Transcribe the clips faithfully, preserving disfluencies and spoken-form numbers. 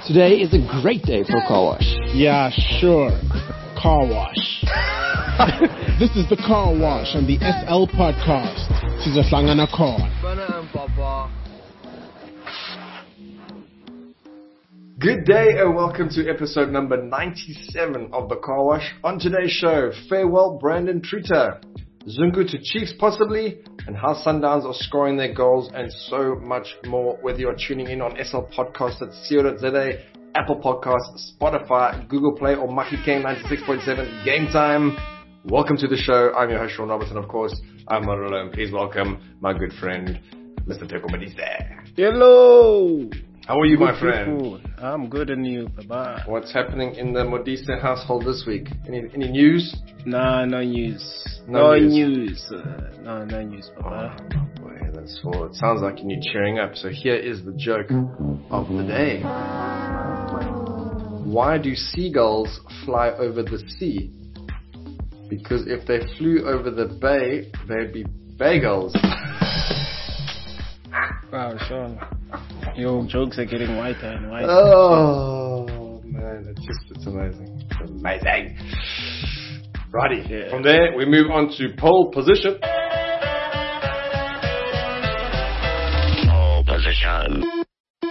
Today is a great day for car wash. Yeah, sure. Car wash. This is the car wash on the S L podcast. Sizohlangana khona. Good day and welcome to episode number ninety-seven of the Car Wash. On today's show, farewell Brandon Treater, Zungu to Chiefs possibly, and how Sundowns are scoring their goals, and so much more. Whether you're tuning in on S L Podcast at co dot za, Apple Podcasts, Spotify, Google Play, or Maki K ninety-six point seven Game Time, welcome to the show. I'm your host, Sean Robertson, of course. I'm not alone. Please welcome my good friend, Mister Teko Madise. Hello. How are you, Good my friend? people. I'm good, and you? Bye-bye. What's happening in the Modise household this week? Any any news? Nah, no news. No No, news. news. Uh, no, no news, Baba. Oh, boy, that's all. It sounds like you need cheering up. So here is the joke of the day. Why do seagulls fly over the sea? Because if they flew over the bay, they'd be bagels. Wow, Sean. Your jokes are getting whiter and whiter. Oh, man. It's just, it's amazing. It's amazing. Righty. Yeah. From there, we move on to pole position. Pole position.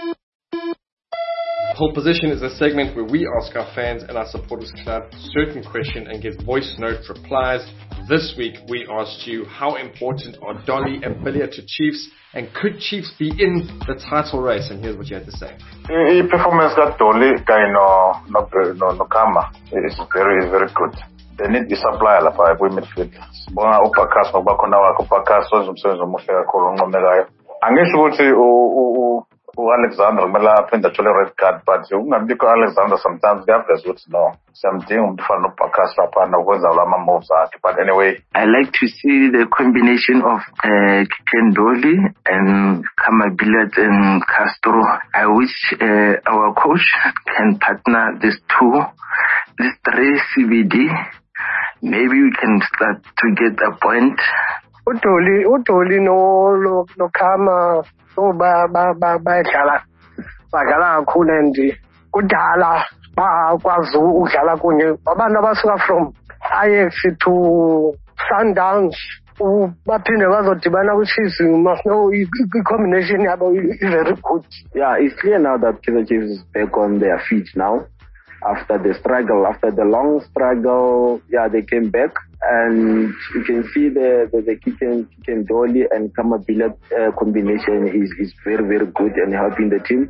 Pole position is a segment where we ask our fans and our supporters club a certain question and get voice note replies. This week, we asked you, how important are Dolly and Billiard to Chiefs, and could Chiefs be in the title race? And here's what you had to say. I-performance ka-Dolly kanye no no no no Kama is very very good. They need the supply lapha kwi-midfield. Sibona uBakas ngoba khona wakhe uBakas wenza umsebenzi omuhle kakhulu onqomekayo. Angisho ukuthi u u-Alexander kumele aphinde athole red card, but ungabikho Alexander sometimes kuyaveza ukuthi no siyamdinga umuntu ofana noBakas lapha nokwenza lama moves akhe. But anyway, I like to see the combination of uh, Ken Dolly and Kama Billiard and Castro. I wish uh, our coach can partner these two, these three C B D. Maybe we can start to get a point. uDolly uDolly no no no Kama so ba ba ba bayadlala badlala kakhulu, and kudala bakwazi ukudlala kunye abantu abasuka from Ajax to Sundowns baphinde bazodibana kwiChiefs. You must know i-combination yabo is very good. Yeah, it's clear now that Kaizer Chiefs is back on their feet now. After the struggle, after the long struggle, yeah, they came back, and you can see the the, the Kicken, Kicken Dolly and Kama Billiard uh, combination is, is very, very good and helping the team.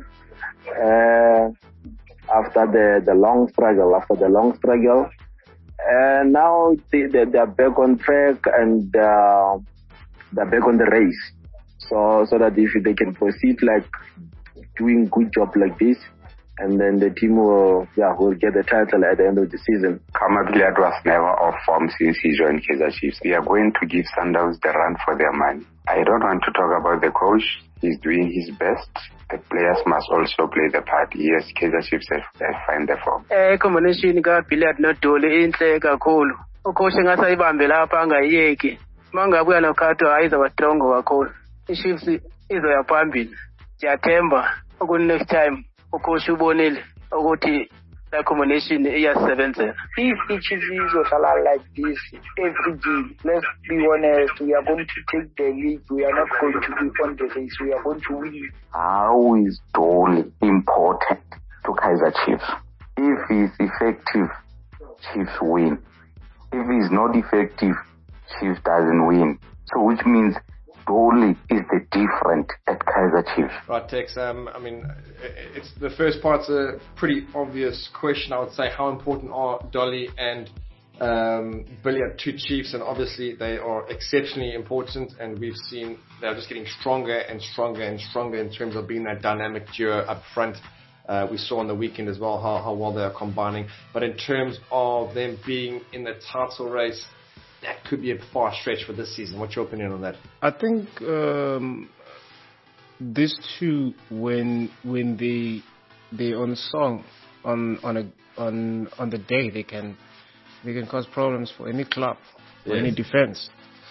Uh, after the, the long struggle, after the long struggle, and now they, they, they're back on track, and uh, they're back on the race. So, so that if they can proceed like doing good job like this, and then the team will, yeah, will get the title at the end of the season. Kama Billiard was never off form since he joined Kaizer Chiefs. We are going to give Sundowns the run for their money. I don't want to talk about the coach. He's doing his best. The players must also play the part. Yes, Kaizer Chiefs have, have find the form. Eh combination ka Billiard no Dolly inhle kakhulu. Ucoach ngasayibambe lapha angayiyeki. Mangabuya no Kato ayizoba strong kakhulu. iChiefs izoya phambili. Siyathemba ukuthi next time ucoach ubonile ukuthi la combination iyasebenzela. If the Chiefs izodlala like this every game, let's be honest, we are going to take the league. We are not going to be on the race. We are going to win. How is Dolly important to Kaizer Chiefs? If he's effective, Chiefs win. If he's not effective, Chiefs doesn't win. So which means Dolly is the different at Kaizer Chiefs. Right, Tex. Um, I mean, it's the first part's a pretty obvious question. I would say, how important are Dolly and um, Billiard to Chiefs? And obviously, they are exceptionally important. And we've seen they're just getting stronger and stronger and stronger in terms of being that dynamic duo up front. Uh, we saw on the weekend as well how, how well they are combining. But in terms of them being in the title race, that could be a far stretch for this season. What's your opinion on that? I think um, these two, when when they they on song on on a on on the day, they can they can cause problems for any club, for Yes. any defense.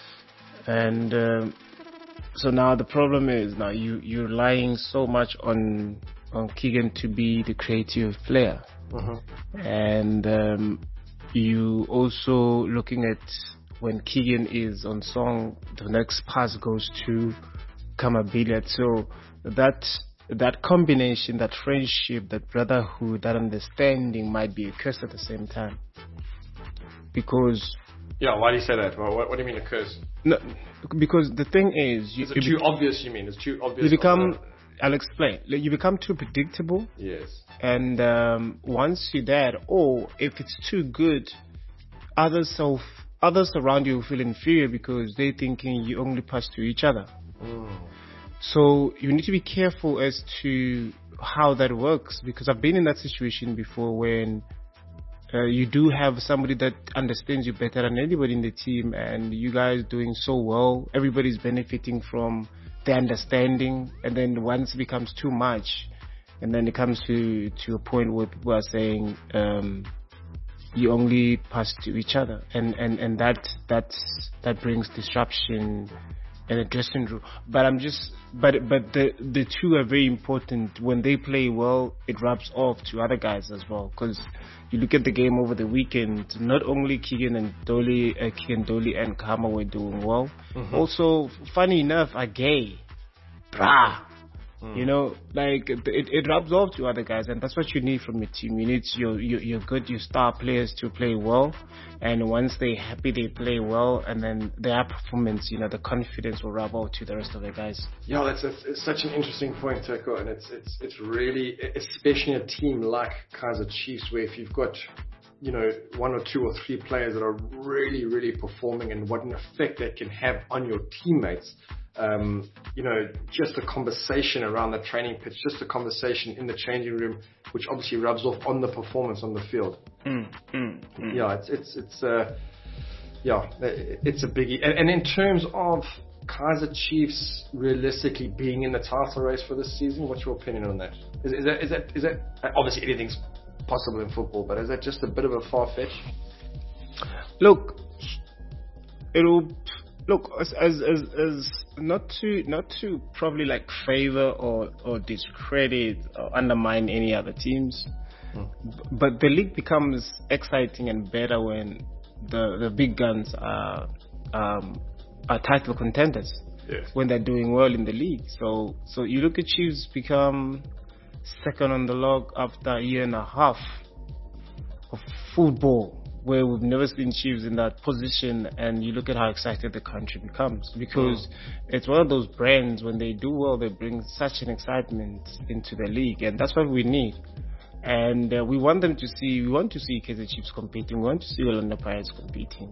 And um, so now the problem is now you you're relying so much on on Keegan to be the creative player. Mm-hmm. And um, you also looking at when Keegan is on song, the next pass goes to Kamabilia. So that that combination, that friendship, that brotherhood, that understanding might be a curse at the same time. Because yeah, why do you say that? Well, what, what do you mean a curse? No, because the thing is, you, is it too be- obvious? You mean it's too obvious? You become. I'll explain. You become too predictable. Yes. And um, once you're there, or if it's too good, others self, others around you feel inferior because they're thinking you only pass to each other. Mm. So you need to be careful as to how that works, because I've been in that situation before when uh, you do have somebody that understands you better than anybody in the team, and you guys doing so well, everybody's benefiting from the understanding, and then once it becomes too much, and then it comes to to a point where people are saying um, you only pass to each other, and and and that that's that brings disruption in a dressing room. But I'm just but but the the two are very important. When they play well, it rubs off to other guys as well, because you look at the game over the weekend, not only Keegan and Dolly, uh, Keegan Dolly and Kama were doing well. Mm-hmm. Also, funny enough, Agay, brah, mm. you know, like it, it rubs off to other guys, and that's what you need from your team. You need your your, your good, your star players to play well, and once they're happy, they play well, and then their performance, you know, the confidence will rub off to the rest of the guys. Yeah, that's a, it's such an interesting point, Teko, and it's it's it's really, especially a team like Kaizer Chiefs, where if you've got, you know, one or two or three players that are really, really performing, and what an effect that can have on your teammates. Um, you know, just a conversation around the training pitch, just a conversation in the changing room, which obviously rubs off on the performance on the field. Mm, mm, mm. Yeah, it's it's it's uh, yeah, it's a biggie. And, and in terms of Kaizer Chiefs realistically being in the title race for this season, what's your opinion on that? Is, is that is that is that obviously anything's possible in football, but is that just a bit of a far fetch? Look, it'll. Look, as, as as as not to not to probably like favor or or discredit or undermine any other teams, mm. but the league becomes exciting and better when the the big guns are um, are title contenders. Yes. When they're doing well in the league. So so you look at Chiefs become second on the log after a year and a half of football, where we've never seen Chiefs in that position, and you look at how excited the country becomes, because mm. it's one of those brands, when they do well, they bring such an excitement into the league, and that's what we need. And uh, we want them to see, we want to see Kaizer Chiefs competing, we want to see Orlando Pirates competing.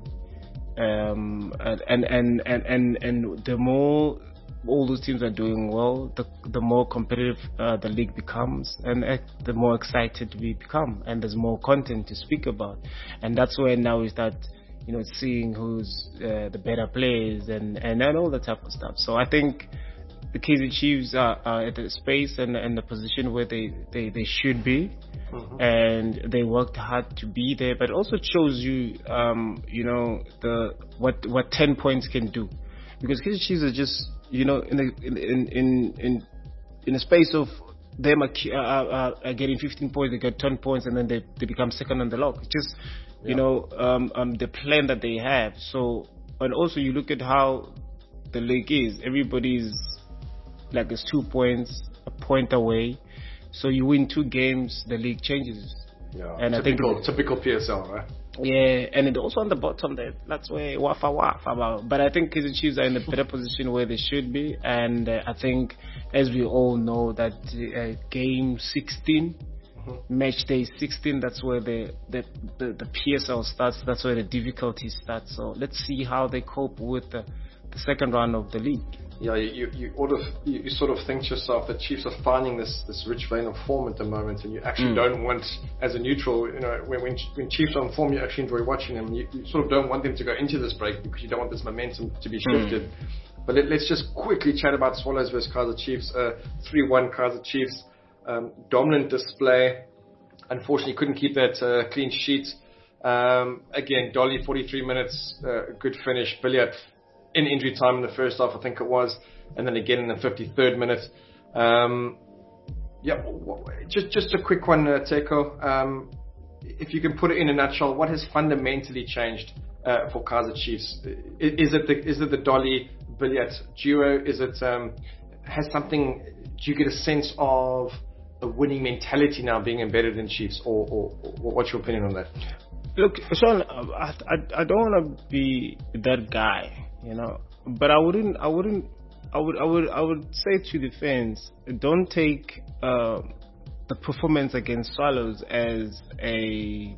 Um, and, and, and, and, and, and the more all those teams are doing well, the the more competitive uh, the league becomes, and uh, the more excited we become, and there's more content to speak about, and that's where now we start, you know, seeing who's uh, the better players and, and and all that type of stuff. So I think the Kaizer Chiefs are, are at the space and, and the position where they, they, they should be, mm-hmm. and they worked hard to be there. But it also shows you, um, you know, the what what ten points can do, because Kaizer Chiefs are just, you know, in a, in in in in a space of them are, are, are getting fifteen points, they get ten points, and then they, they become second on the log. It's just, yeah. you know, um, um, the plan that they have. So, and also you look at how the league is. Everybody's like it's two points, a point away. So you win two games, the league changes. Yeah, and typical, I think typical P S L, right? Yeah, and it also on the bottom there. That's where wafa wafa. But I think Kaizer Chiefs are in a better position where they should be, and uh, I think, as we all know, that uh, game sixteen, mm-hmm. match day sixteen, that's where the, the the the P S L starts. That's where the difficulty starts. So let's see how they cope with the, the second round of the league. Yeah, you you, sort of, you, you sort of think to yourself that Chiefs are finding this, this rich vein of form at the moment, and you actually mm. don't want, as a neutral, you know, when, when when Chiefs are on form, you actually enjoy watching them. You, you sort of don't want them to go into this break because you don't want this momentum to be shifted. Mm. But let, let's just quickly chat about Swallows versus Kaizer Chiefs. Uh, three one Kaizer Chiefs, um, dominant display. Unfortunately, couldn't keep that uh, clean sheet. Um, again, Dolly, forty-three minutes, uh, good finish. Billiard in injury time in the first half, I think it was, and then again in the fifty-third minute. Um, Yeah, just just a quick one, uh, Teko. Um, if you can put it in a nutshell, what has fundamentally changed uh, for Kaizer Chiefs? Is, is it the is it the Dolly Billiat duo? Is it um, has something? Do you get a sense of a winning mentality now being embedded in Chiefs, or, or, or what's your opinion on that? Look, Sean, I, I, I don't want to be that guy, you know, but I wouldn't I wouldn't. I would, I would, I would say to the fans, don't take uh, the performance against Swallows as a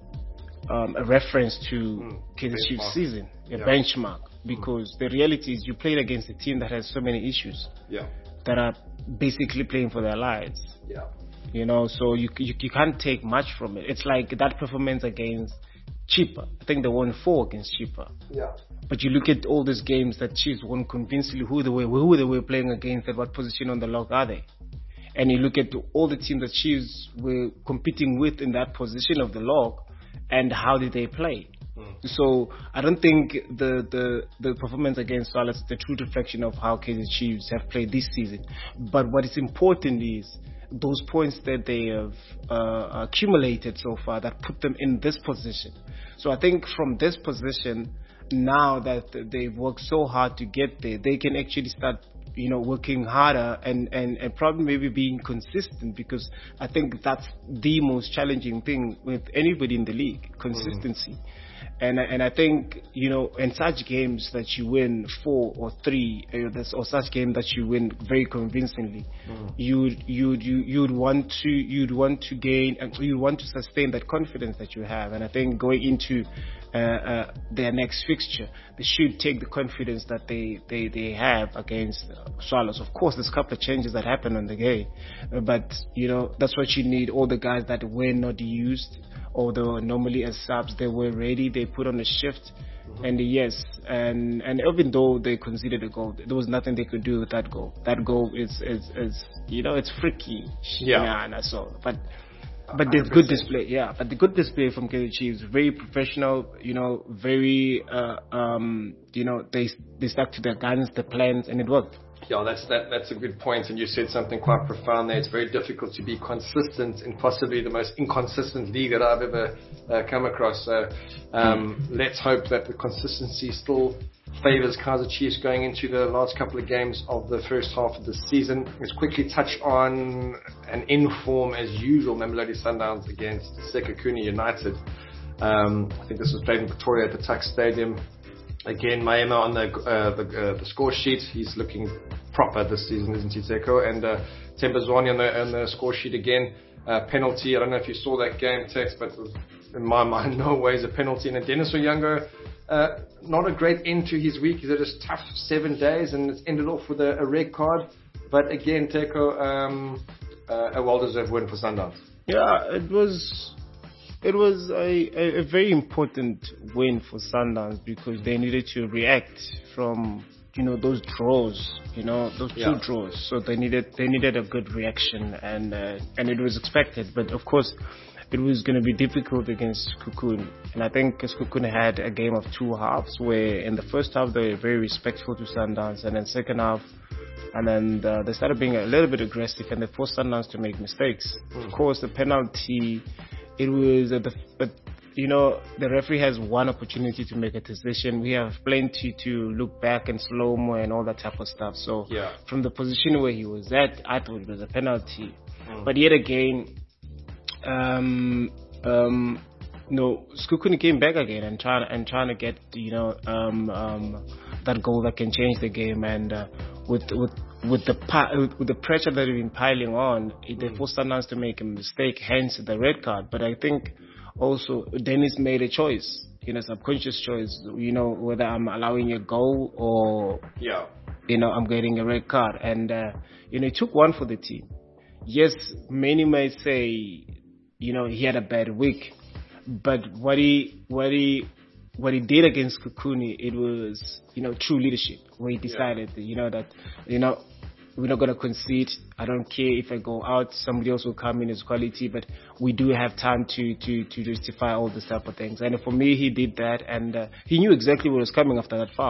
um, a reference to mm, Kaizer Chiefs season, a yeah. benchmark, because mm. the reality is you played against a team that has so many issues, yeah. that are basically playing for their lives. Yeah. You know, so you, you you can't take much from it. It's like that performance against Chippa. I think they won four against Chippa. Yeah. But you look at all these games that Chiefs won convincingly, who they were, who they were playing against, at what position on the log are they? And you look at all the teams that Chiefs were competing with in that position of the log, and how did they play? Mm. So I don't think the, the, the performance against Swallows is the true reflection of how Kaizer Chiefs have played this season. But what is important is those points that they have uh, accumulated so far that put them in this position. So I think from this position, now that they've worked so hard to get there, they can actually start, you know, working harder and, and, and probably maybe being consistent, because I think that's the most challenging thing with anybody in the league, consistency. Mm. And and I think, you know, in such games that you win four or three, or such game that you win very convincingly, mm. you'd you'd you you'd want to you'd want to gain and you want to sustain that confidence that you have. And I think going into uh, uh, their next fixture, they should take the confidence that they they, they have against uh, Swallows. Of course, there's a couple of changes that happen on the game, uh, but you know that's what you need. All the guys that were not used, although normally as subs they were ready, they put on a shift. Mm-hmm. And yes, and and even though they conceded a goal, there was nothing they could do with that goal. That goal is is, is you know, it's freaky. Yeah. yeah so but but there's good display, yeah. But the good display from Kaizer Chiefs, very professional, you know, very uh, um you know, they they stuck to their guns, the plans, and it worked. Yeah, that's that. That's a good point, and you said something quite profound there. It's very difficult to be consistent in possibly the most inconsistent league that I've ever uh, come across. So um, let's hope that the consistency still favours Kaizer Chiefs going into the last couple of games of the first half of the season. Let's quickly touch on an in-form, as usual, Mamelodi Sundowns against Sekhukhune United. Um, I think this was played in Pretoria at the Tuck Stadium. Again, Maema on the uh, the, uh, the score sheet. He's looking proper this season, isn't he, Teko? And uh, Themba Zwane on the, on the score sheet again. Uh, penalty. I don't know if you saw that game, Tex, but it was, in my mind, no ways a penalty. And Dennis Onyango, uh, not a great end to his week. He's had a tough seven days, and it's ended off with a, a red card. But again, Teko, um, uh, a well-deserved win for Sundowns. Yeah, it was. It was a, a, a very important win for Sundowns, because they needed to react from, you know, those draws, you know, those two yeah. draws. So they needed they needed a good reaction, and uh, and it was expected. But of course, it was going to be difficult against Sekhukhune. And I think Sekhukhune had a game of two halves, where in the first half they were very respectful to Sundowns, and then second half, and then uh, they started being a little bit aggressive, and they forced Sundowns to make mistakes. Mm. Of course, the penalty. It was, uh, the, but you know, the referee has one opportunity to make a decision. We have plenty to look back and slow-mo and all that type of stuff. So yeah. from the position where he was at, I thought it was a penalty. Mm. But yet again, um, um, no, Sekhukhune came back again and trying and trying to get, you know, um, um, that goal that can change the game. And uh, with with with the with the pressure that they've been piling on, they forced Sundowns to make a mistake, hence the red card. But I think also Dennis made a choice, you know, subconscious choice, you know, whether I'm allowing a goal or yeah, you know, I'm getting a red card. And uh, you know, he took one for the team. Yes, many may say, you know, he had a bad week. But what he what he what he did against Sekhukhune, it was, you know, true leadership, where he decided, yeah. you know, that, you know, we're not going to concede. I don't care if I go out, somebody else will come in as quality, but we do have time to to to justify all this type of things. And for me, he did that, and uh, he knew exactly what was coming after that foul.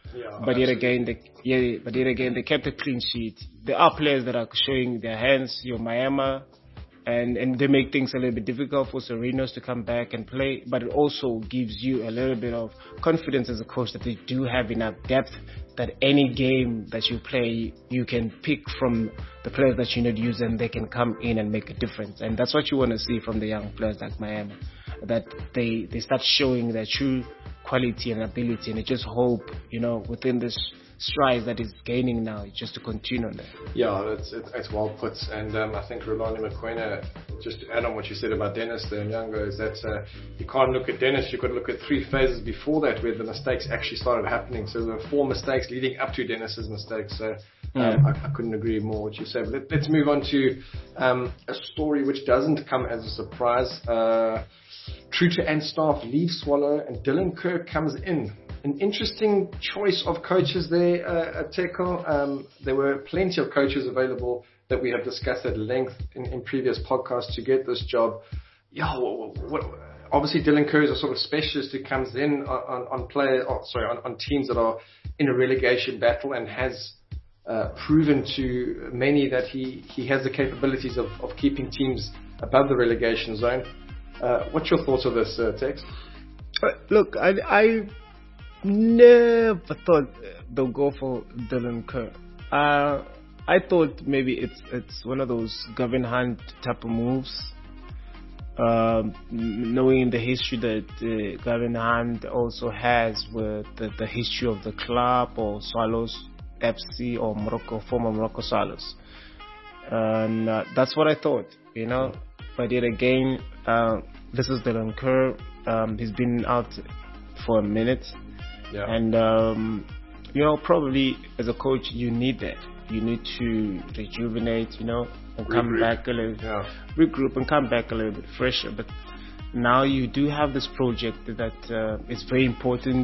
Yeah, but yet absolutely. again, they, yeah, but yet again, they kept a clean sheet. There are players that are showing their hands. Your Miami. And and they make things a little bit difficult for Serenos to come back and play, but it also gives you a little bit of confidence as a coach that they do have enough depth that any game that you play, you can pick from the players that you need to use and they can come in and make a difference. And that's what you want to see from the young players like Miami, that they, they start showing their true quality and ability. And I just hope, you know, within this strides that is gaining now, just to continue on that. Yeah, it's, it's, it's well put. And um, I think Rolando Mokoena, just to add on what you said about Dennis there and Younger, is that uh, you can't look at Dennis, you've got to look at three phases before that where the mistakes actually started happening. So there were four mistakes leading up to Dennis's mistakes. So um, I, I couldn't agree more with what you said. But let, let's move on to um, a story which doesn't come as a surprise. Uh, Truter and staff leave Swallow and Dylan Kerr comes in. An interesting choice of coaches there, uh, at Teko. Um, there were plenty of coaches available that we have discussed at length in, in previous podcasts to get this job. Yeah, what, what, obviously Dylan Kerr is a sort of specialist who comes in on, on player, oh, sorry, on, on teams that are in a relegation battle and has uh, proven to many that he, he has the capabilities of, of keeping teams above the relegation zone. Uh, what's your thoughts of this, uh, Tex? Uh, look, I. I never thought they'll go for Dylan Kerr. Uh, I thought maybe it's it's one of those Gavin Hunt type of moves. Um, knowing the history that uh, Gavin Hunt also has with the, the history of the club or Swallows F C or Morocco, former Morocco Swallows. And uh, that's what I thought, you know. But yet again, uh, this is Dylan Kerr. Um, he's been out for a minute. Yeah. And, um, you know, probably as a coach, you need that. You need to rejuvenate, you know, and regroup. come back a little, yeah. regroup and come back a little bit fresher. But now you do have this project that uh, is very important.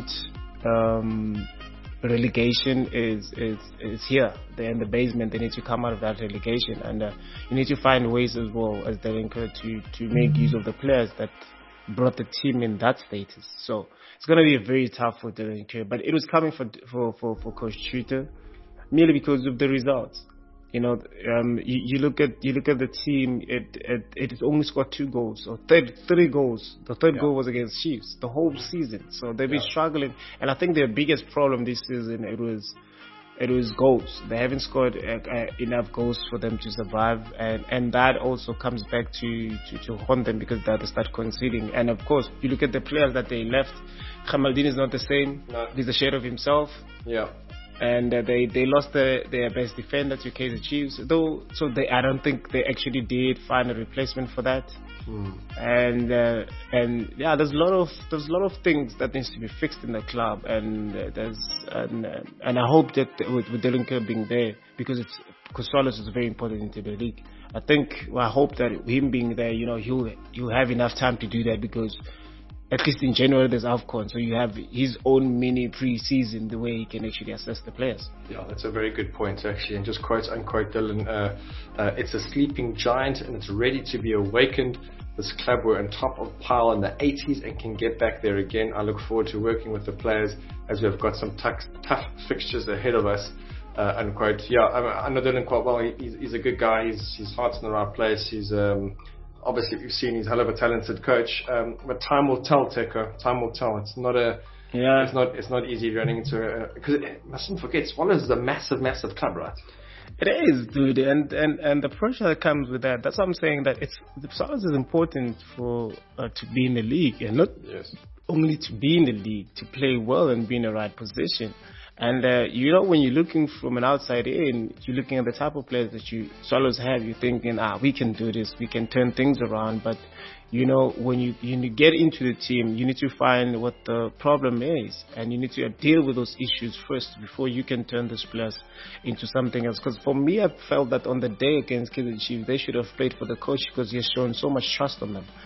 Um, relegation is, is, is here. They're in the basement. They need to come out of that relegation. And uh, you need to find ways as well as Dylan Kerr to, to make use of the players that brought the team in that status. So it's going to be very tough for Dylan Kerr, but it was coming for for for, for Coach Truter merely because of the results. You know, um, you, you look at you look at the team. It it it has only scored two goals or third, three goals. The third yeah. goal was against Chiefs the whole season. So they've been yeah. struggling, and I think their biggest problem this season it was. It was goals. They haven't scored uh, uh, enough goals for them to survive, and, and that also comes back to, to, to haunt them because they start conceding. And of course, you look at the players that they left. Khamaldin is not the same. No. He's a shade of himself. Yeah. And uh, they they lost the, their best defender to Kaizer Chiefs. Though, so they I don't think they actually did find a replacement for that. Hmm. And uh, and yeah, there's a lot of there's a lot of things that needs to be fixed in the club, and uh, there's and, uh, and I hope that with, with Dylan Kerr being there, because it's because Swallows is very important into the league. I think well, I hope that him being there, you know, he'll he'll have enough time to do that, because at least in January there's AFCON, so you have his own mini pre-season the way he can actually assess the players. Yeah, that's a very good point actually, and just quote unquote Dylan, uh, uh, it's a sleeping giant and it's ready to be awakened. This club were on top of pile in the eighties and can get back there again. I look forward to working with the players as we've got some tough, tough fixtures ahead of us. Uh, unquote. Yeah, I, I know Dylan quite well. He, he's, he's a good guy. He's, his heart's in the right place. He's um, obviously we've seen he's a hell of a talented coach. Um, but time will tell, Teko. Time will tell. It's not a. Yeah. It's not. It's not easy running into because mustn't forget Swallows is a massive, massive club, right? It is, dude, and, and, and the pressure that comes with that. That's why I'm saying that it's the Swallows is important for uh, to be in the league, and not yes. only to be in the league, to play well and be in the right position. And uh, you know, when you're looking from an outside in, you're looking at the type of players that you Swallows have. You're thinking, ah, we can do this, we can turn things around. But you know, when you you get into the team, you need to find what the problem is, and you need to deal with those issues first before you can turn those players into something else. Because for me, I felt that on the day against Kaizer Chiefs, they should have played for the coach, because he has shown so much trust on them.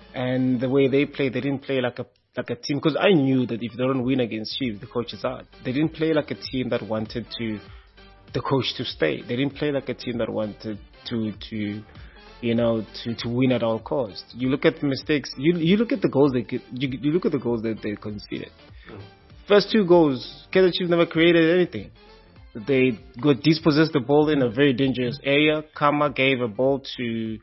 And the way they played, they didn't play like a like a team. Because I knew that if they don't win against Chiefs, the coach is out. They didn't play like a team that wanted to the coach to stay. They didn't play like a team that wanted to to. you know, to, to win at all costs. You look at the mistakes, you you look at the goals they you, you look at the goals that they conceded. Mm. first two goals, Kaizer Chiefs never created anything. They got dispossessed the ball in a very dangerous area. Kama gave a ball to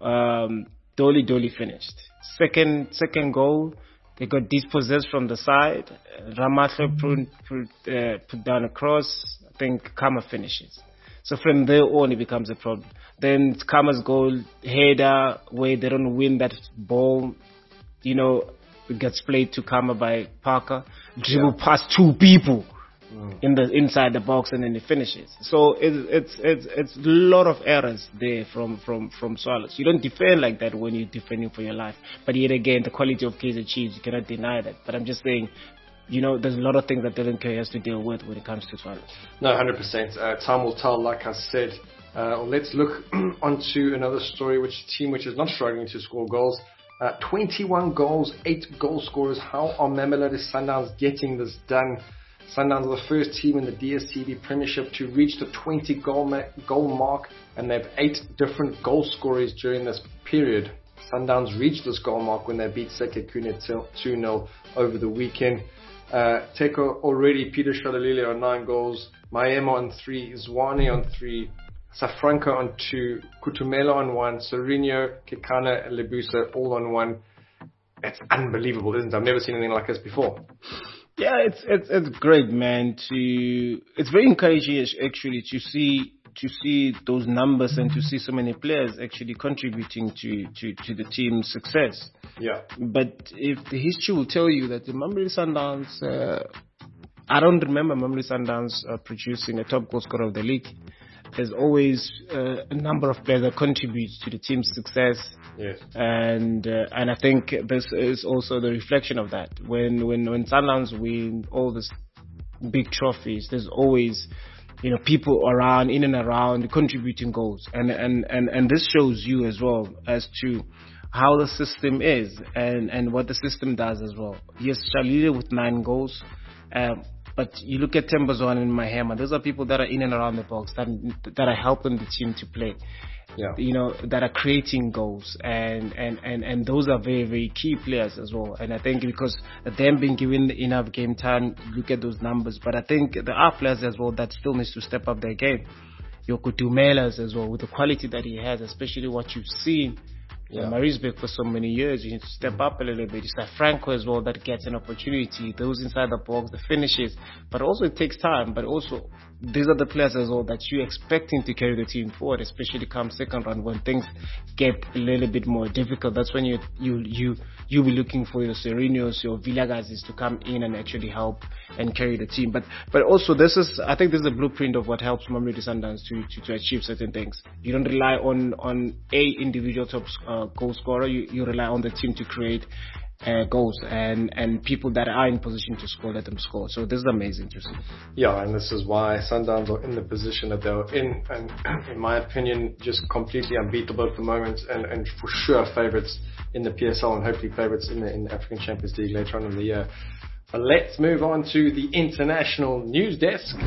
um, Dolly. Dolly finished. Second second goal, they got dispossessed from the side. Ramatla put, put, uh, put down a cross. I think Kama finishes. So from there on, it becomes a problem. Then Kama's goal, header, where they don't win that ball, you know, it gets played to Kama by Parker. Dribble yeah. past two people mm. in the inside the box, and then it finishes. So it's it's it's it's a lot of errors there from from from Swallows. You don't defend like that when you're defending for your life. But yet again, the quality of Kaizer Chiefs, you cannot deny that. But I'm just saying, you know, there's a lot of things that Dylan Kerr has to deal with when it comes to Swallows. No, one hundred percent. Uh, time will tell, like I said. Uh, let's look onto another story, which team which is not struggling to score goals. Uh, twenty-one goals, eight goal scorers. How are Mamelodi Sundowns getting this done? Sundowns are the first team in the D S T V Premiership to reach the twenty goal, ma- goal mark, and they have eight different goal scorers during this period. Sundowns reached this goal mark when they beat Sekekune two nil over the weekend. Uh, Teko already, Peter Shalalile on nine goals, Maema on three, Zwane on three, Safranca on two, Kutumela on one, Serino, Kekana, and Lebusa all on one. It's unbelievable, isn't it? I've never seen anything like this before. Yeah, it's it's it's great, man. To it's very encouraging actually to see to see those numbers and to see so many players actually contributing to, to, to the team's success. Yeah. But if the history will tell you that the Mamelodi Sundowns, uh, I don't remember Mamelodi Sundowns uh, producing a top goal scorer of the league. There's always uh, a number of players that contribute to the team's success. Yes. And uh, and I think this is also the reflection of that. When when when Sundowns win all these big trophies, there's always, you know, people around, in and around, contributing goals. And and, and, and this shows you as well as to how the system is and, and what the system does as well. Yes, Shalile with nine goals. Um, But you look at Tembazwane and Mahema, those are people that are in and around the box, that that are helping the team to play. Yeah. You know, that are creating goals. And, and, and, and those are very, very key players as well. And I think because them being given enough game time, look at those numbers. But I think there are players as well that still needs to step up their game. Yoko Dumelas as well, with the quality that he has, especially what you've seen. Yeah. Maritzburg for so many years, you need to step up a little bit. It's like Franco as well that gets an opportunity, those inside the box, the finishes, but also it takes time. But also these are the players as well that you're expecting to carry the team forward, especially come second round when things get a little bit more difficult. That's when you you you you'll be looking for your Serinos, your Villagazis to come in and actually help and carry the team. But but also this is, I think this is a blueprint of what helps Mamelodi Sundowns to, to to achieve certain things. You don't rely on on a individual top uh, goal scorer. You you rely on the team to create Uh, goals and, and people that are in position to score, let them score. So this is amazing to see. Yeah, and this is why Sundowns are in the position that they're in, and in my opinion, just completely unbeatable at the moment, and, and for sure favourites in the P S L and hopefully favourites in the, in the African Champions League later on in the year. But let's move on to the international news desk.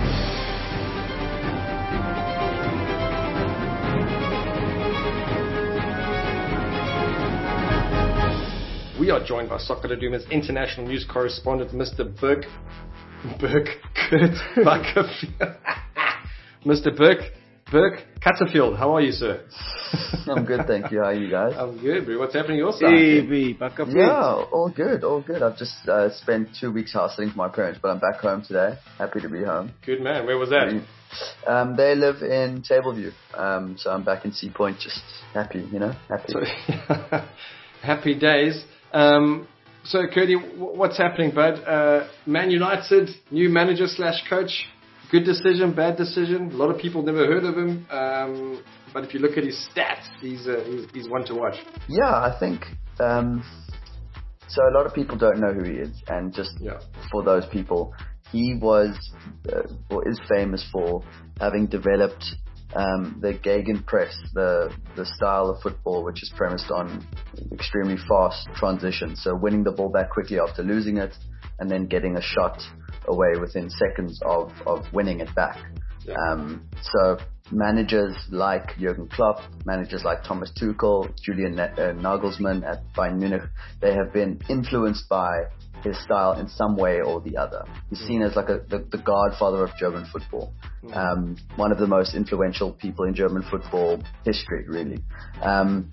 We are joined by Soccer Duma's international news correspondent, Mister Burke, Burke Kurt Butterfield. Mister Burke, Burke Catterfield, how are you, sir? I'm good, thank you. How are you guys? I'm good, bro. What's happening on your side? Hey, B, Butterfield. Yeah, all good, all good. I've just uh, spent two weeks house sitting for my parents, but I'm back home today. Happy to be home. Good man. Where was that? Um, they live in Tableview, um, so I'm back in Sea Point, just happy, you know, happy. So, happy days. Um, so, Curdy, what's happening, bud? Uh, Man United, new manager slash coach. Good decision, bad decision. A lot of people never heard of him. Um, but if you look at his stats, he's, uh, he's, he's one to watch. Yeah, I think, um, so a lot of people don't know who he is. And just yeah. for those people, he was, uh, or is famous for having developed Um, the Gegenpress, the the style of football which is premised on extremely fast transition, so winning the ball back quickly after losing it and then getting a shot away within seconds of, of winning it back. Yeah. Um, so managers like Jurgen Klopp, managers like Thomas Tuchel, Julian uh, Nagelsmann at Bayern Munich, they have been influenced by his style in some way or the other. He's seen as like a, the, the godfather of German football. Um, one of the most influential people in German football history, really. Um,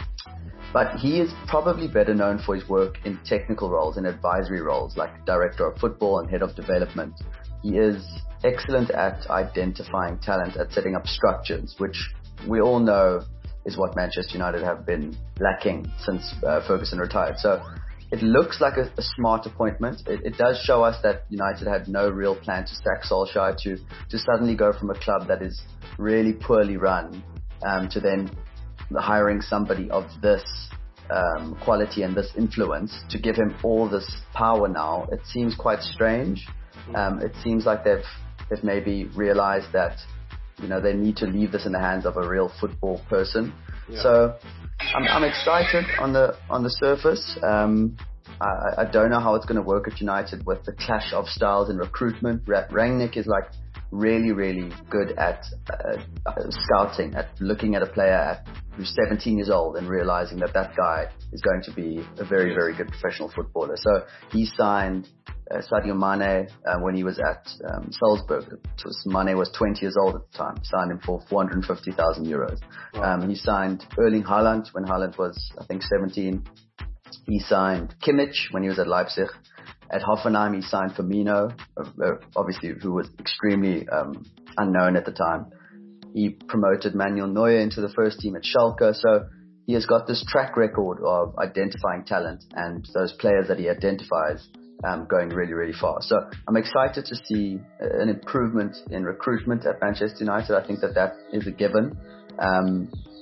but he is probably better known for his work in technical roles and advisory roles like director of football and head of development. He is excellent at identifying talent, at setting up structures, which we all know is what Manchester United have been lacking since uh, Ferguson retired. So it looks like a, a smart appointment. It, it does show us that United had no real plan to sack Solskjaer, to, to suddenly go from a club that is really poorly run um, to then hiring somebody of this um, quality and this influence to give him all this power now. It seems quite strange. Um, it seems like they've they've maybe realized that, you know, they need to leave this in the hands of a real football person. Yeah. So I'm, I'm excited on the on the surface. Um, I, I don't know how it's going to work at United with the clash of styles and recruitment. Rangnick is like really, really good at uh, scouting, at looking at a player at, who's seventeen years old and realizing that that guy is going to be a very, very good professional footballer. So he signed Uh, Sadio Mane uh, when he was at um, Salzburg. It was, Mane was twenty years old at the time. Signed him for four hundred fifty thousand euros. Wow. Um, he signed Erling Haaland when Haaland was, I think, seventeen. He signed Kimmich when he was at Leipzig. At Hoffenheim, he signed Firmino, uh, obviously, who was extremely um, unknown at the time. He promoted Manuel Neuer into the first team at Schalke. So he has got this track record of identifying talent and those players that he identifies Um, going really, really far. So I'm excited to see an improvement in recruitment at Manchester United. I think that that is a given. Um,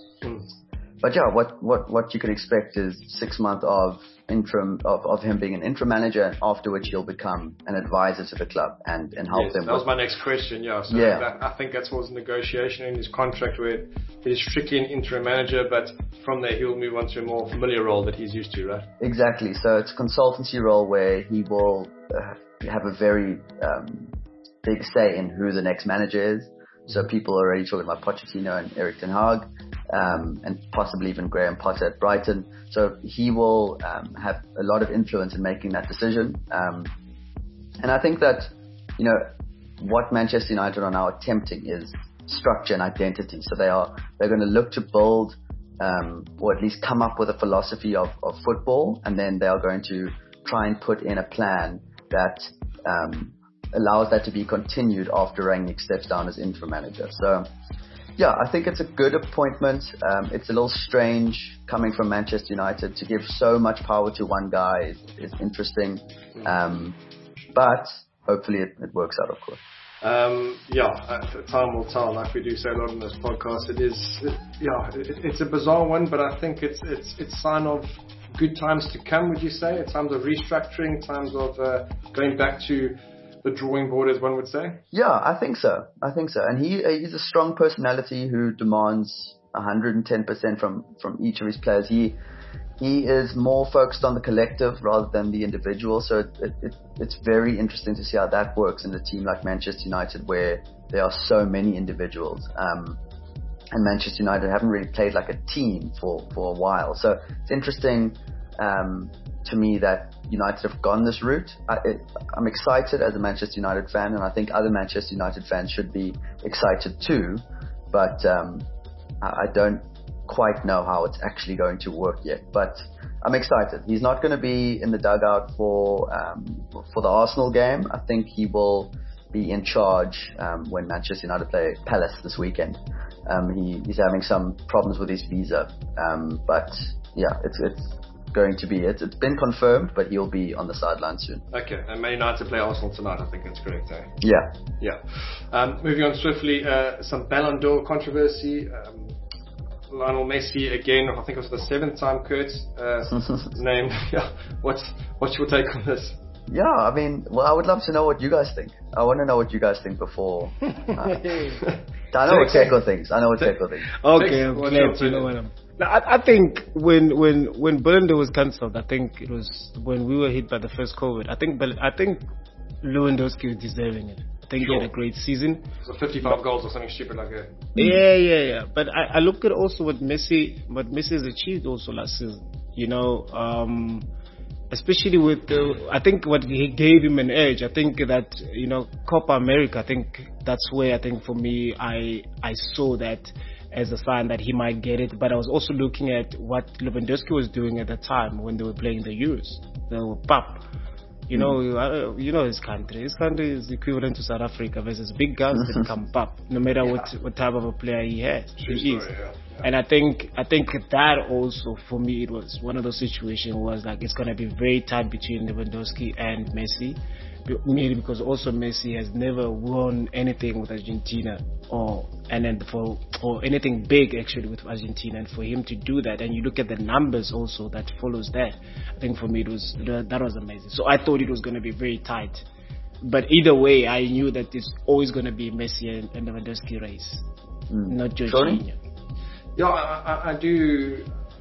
but yeah, what, what, what you can expect is six months of interim, of, of him being an interim manager, and after which he'll become an advisor to the club and, and help yes, them. That was my next question, yeah. So yeah. That, I think that was a negotiation in his contract where he's strictly an interim manager, but from there he'll move on to a more familiar role that he's used to, right? Exactly. So it's a consultancy role where he will uh, have a very um, big say in who the next manager is. So people are already talking about Pochettino and Erik ten Hag, um, and possibly even Graham Potter at Brighton. So he will um, have a lot of influence in making that decision. Um, and I think that, you know, what Manchester United are now attempting is structure and identity. So they are, they're going to look to build, um, or at least come up with a philosophy of, of football, and then they are going to try and put in a plan that um, allows that to be continued after Rangnick steps down as interim manager. So, yeah, I think it's a good appointment. Um, it's a little strange coming from Manchester United to give so much power to one guy. Is, is interesting, um, but hopefully it, it works out, of course. Um, yeah, time will tell. Like we do say a lot on this podcast, it is, it, yeah, it, it's a bizarre one, but I think it's it's it's sign of good times to come. Would you say? Times of restructuring, times of uh, going back to the drawing board, as one would say? Yeah, I think so. I think so. And he he's a strong personality who demands one hundred ten percent from, from each of his players. He he is more focused on the collective rather than the individual. So it, it, it, it's very interesting to see how that works in a team like Manchester United, where there are so many individuals. Um, and Manchester United haven't really played like a team for, for a while. So it's interesting um, to me that United have gone this route. I, it, I'm excited as a Manchester United fan, and I think other Manchester United fans should be excited too. But um, I, I don't quite know how it's actually going to work yet. But I'm excited. He's not going to be in the dugout for um, for the Arsenal game. I think he will be in charge um, when Manchester United play Palace this weekend. Um, he, he's having some problems with his visa, um, but yeah, it's it's going to be it. It's been confirmed, but he'll be on the sideline soon. Okay, and Man United play Arsenal tonight. I think that's correct, eh? Yeah, yeah. Um, moving on swiftly, uh, some Ballon d'Or controversy. Um, Lionel Messi again. I think it was the seventh time Kurt uh, named. Yeah, what's what's your take on this? Yeah, I mean, well, I would love to know what you guys think. I want to know what you guys think before. Uh, I know what Teko thinks. I know what Teko thinks. Okay, I'm glad to know what I'm. Now, I, I think when when when Ballon d'Or was cancelled, I think it was when we were hit by the first COVID. I think, but I think Lewandowski was deserving it. I think sure. He had a great season. So fifty-five but, goals or something stupid like that. Yeah, yeah, yeah. But I, I look at also what Messi, what Messi has achieved also last season. You know, um, especially with the, I think what he gave him an edge. I think that, you know, Copa America, I think that's where I think for me, I I saw that as a sign that he might get it. But I was also looking at what Lewandowski was doing at the time when they were playing the Euros, the P A P. You know, mm. you know his country. His country is equivalent to South Africa versus big guns that come up, no matter yeah. what what type of a player he has. True he story, is. Yeah. Yeah. And I think I think that also for me it was one of those situations was like it's gonna be very tight between Lewandowski and Messi. Mainly because also Messi has never won anything with Argentina or and then for or anything big actually with Argentina, and for him to do that, and you look at the numbers also that follows that, I think for me it was that was amazing. So I thought it was going to be very tight, but either way I knew that it's always going to be Messi and, and Lewandowski race, mm. not Jorginho. Yeah, I, I, I do.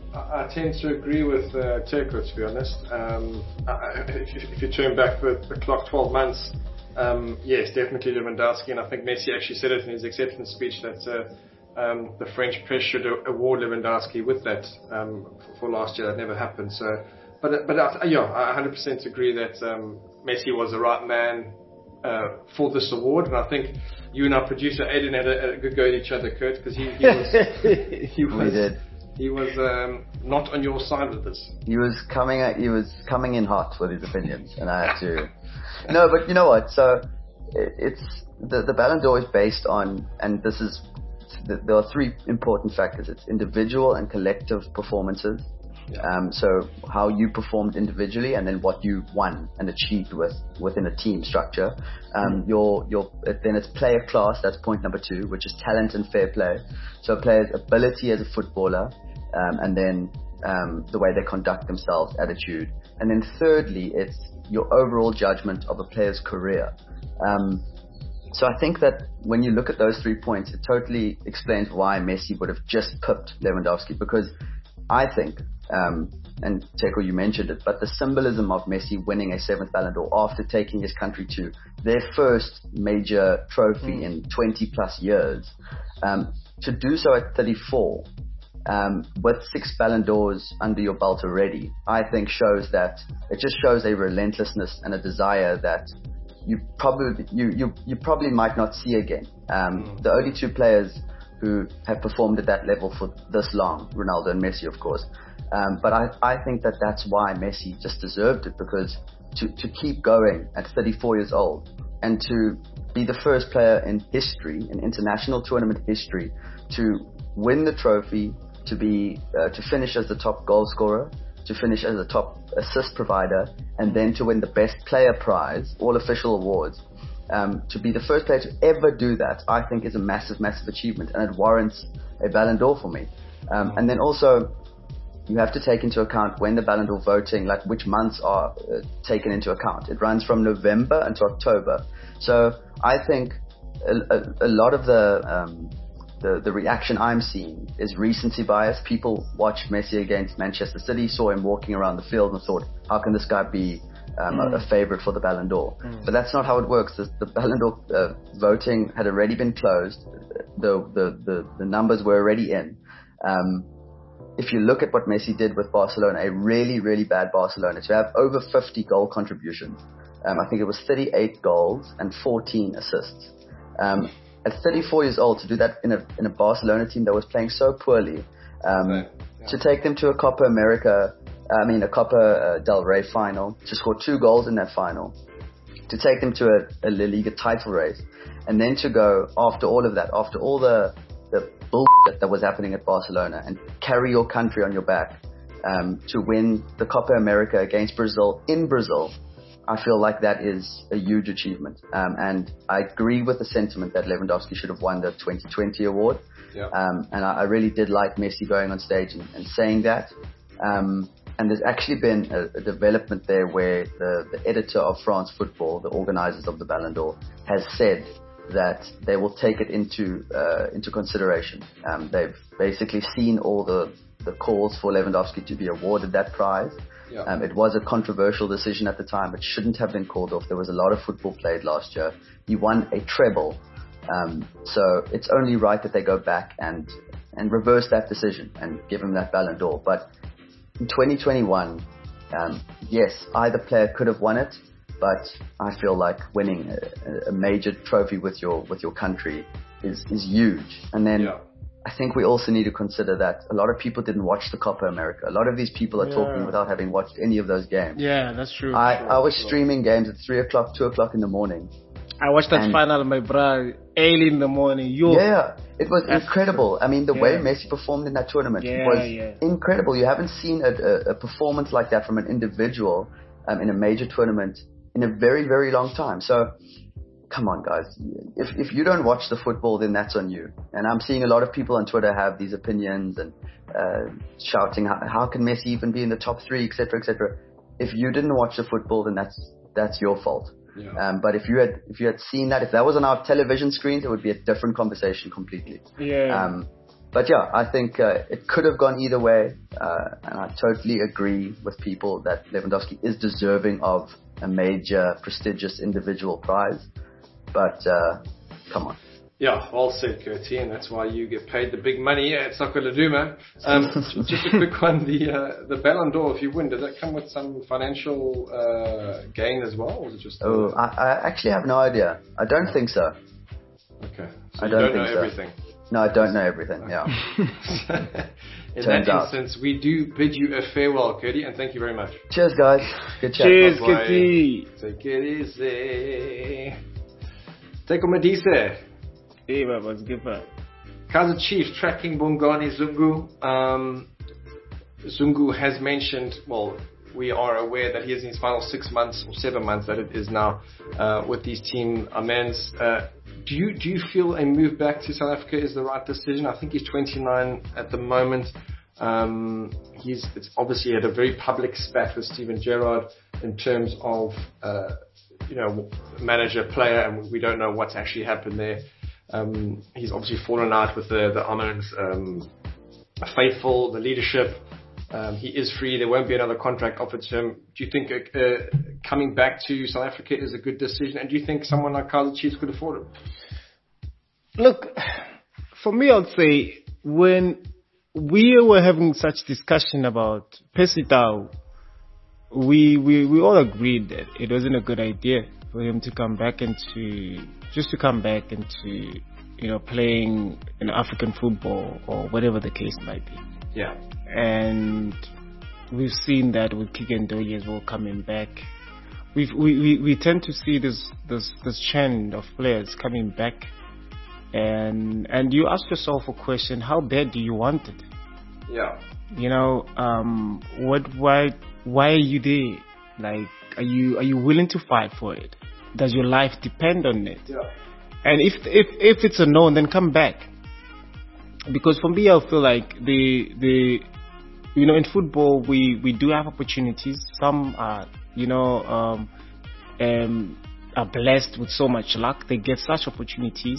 I tend to agree with uh, Teko, to be honest. Um, I, if, you, if you turn back the, the clock twelve months, um, yes, definitely Lewandowski, and I think Messi actually said it in his acceptance speech that uh, um, the French press should award Lewandowski with that um, for, for last year. That never happened. So, but but uh, yeah, I one hundred percent agree that um, Messi was the right man uh, for this award, and I think you and our producer Aiden had a, a good go at each other, Kurt, because he, he was he was. We did. He was um, not on your side with this. He was coming. At, he was coming in hot with his opinions, and I had to. No, but you know what? So it, it's the the Ballon d'Or is based on, and this is there are three important factors. It's individual and collective performances. Yeah. Um, so how you performed individually, and then what you won and achieved with within a team structure. Um, mm. Your your then it's player class. That's point number two, which is talent and fair play. So a player's ability as a footballer. Um, and then um, the way they conduct themselves, attitude. And then thirdly, it's your overall judgment of a player's career. Um, so I think that when you look at those three points, it totally explains why Messi would have just pipped Lewandowski. Because I think, um, and Teko, you mentioned it, but the symbolism of Messi winning a seventh Ballon d'Or after taking his country to their first major trophy mm. in twenty plus years, um, to do so at thirty-four, Um, with six Ballon d'Ors under your belt already, I think shows that it just shows a relentlessness and a desire that you probably you you, you probably might not see again. Um, mm. The only two players who have performed at that level for this long, Ronaldo and Messi, of course. Um, but I I think that that's why Messi just deserved it, because to to keep going at thirty-four years old and to be the first player in history, in international tournament history, to win the trophy, to be uh, to finish as the top goal scorer, to finish as the top assist provider, and then to win the best player prize, all official awards. Um, to be the first player to ever do that, I think is a massive, massive achievement, and it warrants a Ballon d'Or for me. Um, and then also, you have to take into account when the Ballon d'Or voting, like which months are uh, taken into account. It runs from November until October. So I think a, a, a lot of the um, The, the reaction I'm seeing is recency bias. People watched Messi against Manchester City, saw him walking around the field and thought, how can this guy be um, mm. a, a favorite for the Ballon d'Or? Mm. But that's not how it works. The, the Ballon d'Or uh, voting had already been closed. The, the, the, the numbers were already in. Um, if you look at what Messi did with Barcelona, a really, really bad Barcelona, to have over fifty goal contributions. Um, I think it was thirty-eight goals and fourteen assists. Um, At thirty-four years old, to do that in a in a Barcelona team that was playing so poorly, um, right. yeah. to take them to a Copa America, I mean a Copa uh, del Rey final, to score two goals in that final, to take them to a, a La Liga title race, and then to go after all of that, after all the the bullshit that was happening at Barcelona, and carry your country on your back um, to win the Copa America against Brazil in Brazil. I feel like that is a huge achievement. Um, and I agree with the sentiment that Lewandowski should have won the twenty twenty award. Yeah. Um, and I, I really did like Messi going on stage and, and saying that. Um, and there's actually been a, a development there where the, the editor of France Football, the organizers of the Ballon d'Or, has said that they will take it into uh, into consideration. Um, they've basically seen all the, the calls for Lewandowski to be awarded that prize. Yeah. Um, it was a controversial decision at the time. It shouldn't have been called off. There was a lot of football played last year. He won a treble. Um, so it's only right that they go back and, and reverse that decision and give him that Ballon d'Or. But in twenty twenty-one, Um, yes, either player could have won it, but I feel like winning a, a major trophy with your with your country is, is huge. And then Yeah. I think we also need to consider that a lot of people didn't watch the Copa America. A lot of these people are Yeah. talking without having watched any of those games. Yeah, that's true. I, True, I was true. streaming games at three o'clock, two o'clock in the morning. I watched that and- final, my bro, early in the morning. Yo. Yeah, it was That's incredible. I mean, the way Yeah. Messi performed in that tournament Yeah, was yeah. incredible. You haven't seen a, a, a performance like that from an individual um, in a major tournament in a very, very long time. So, come on, guys. If if you don't watch the football, then that's on you. And I'm seeing a lot of people on Twitter have these opinions and uh, shouting, how, how can Messi even be in the top three, et cetera, et cetera. If you didn't watch the football, then that's that's your fault. Yeah. Um, but if you had if you had seen that, if that was on our television screens, it would be a different conversation completely. Yeah. Um, but yeah, I think uh, it could have gone either way, uh, and I totally agree with people that Lewandowski is deserving of a major, prestigious individual prize. But uh, come on. Yeah, well said, Kurtie, and that's why you get paid the big money at Soccer Laduma. Um, just a quick one, the uh, the Ballon d'Or, if you win, does that come with some financial uh, gain as well, or is it just... Oh, I, I actually have no idea. I don't think so. Okay, so I you don't don't think know so. everything. No, I don't know everything, yeah. In Turns that out. instance, we do bid you a farewell, Kurtie, and thank you very much. Cheers, guys. Good chat. Cheers, Bye-bye. Kitty. Take it easy. Take a Medise. Hey, Baba, give up. Kaizer Chiefs tracking Bongani Zungu. Um, Zungu has mentioned, well, we are aware that he is in his final six months or seven months that it is now uh, with these team amends. Uh, do you do you feel a move back to South Africa is the right decision? I think he's twenty-nine at the moment. Um, he's it's obviously had a very public spat with Steven Gerrard in terms of uh, you know manager player, and we don't know what's actually happened there. Um, he's obviously fallen out with the the Almonds, um, faithful, the leadership. Um, he is free. There won't be another contract offered to him. Do you think uh, uh, coming back to South Africa is a good decision? And do you think someone like Kaizer Chiefs could afford him? Look, for me, I'd say when we were having such discussion about Percy Tau, we, we, we all agreed that it wasn't a good idea for him to come back into, just to come back into, you know, playing in African football or whatever the case might be. Yeah. And we've seen that with Kigen Doli as well coming back. We've, we, we, we tend to see this, this, this trend of players coming back. And, and you ask yourself a question, how bad do you want it? Yeah. You know, um, what, why, why are you there? Like, are you, are you willing to fight for it? Does your life depend on it? Yeah. And if, if, if it's a no, then come back. Because for me, I feel like the, the, you know, in football, we, we do have opportunities. Some are, you know, um, um, are blessed with so much luck. They get such opportunities